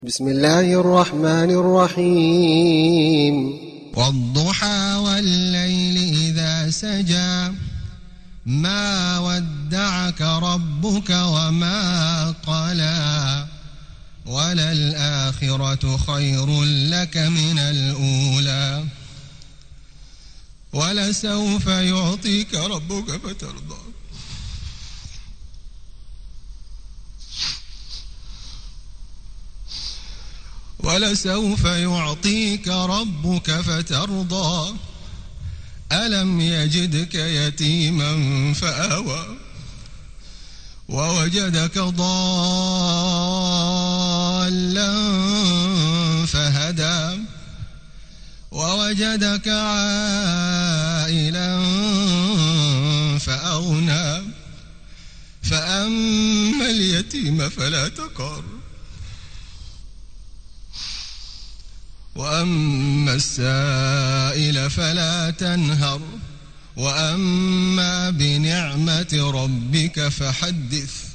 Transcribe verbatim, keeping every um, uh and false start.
بسم الله الرحمن الرحيم والضحى والليل إذا سجى ما ودعك ربك وما قلى وللآخرة خير لك من الأولى ولسوف يعطيك ربك فترضى ولسوف يعطيك ربك فترضى ألم يجدك يتيما فآوى ووجدك ضالا فهدى ووجدك عائلا فأغنى فأما اليتيم فلا تقهر وأما السائل فلا تنهر وأما بنعمة ربك فحدث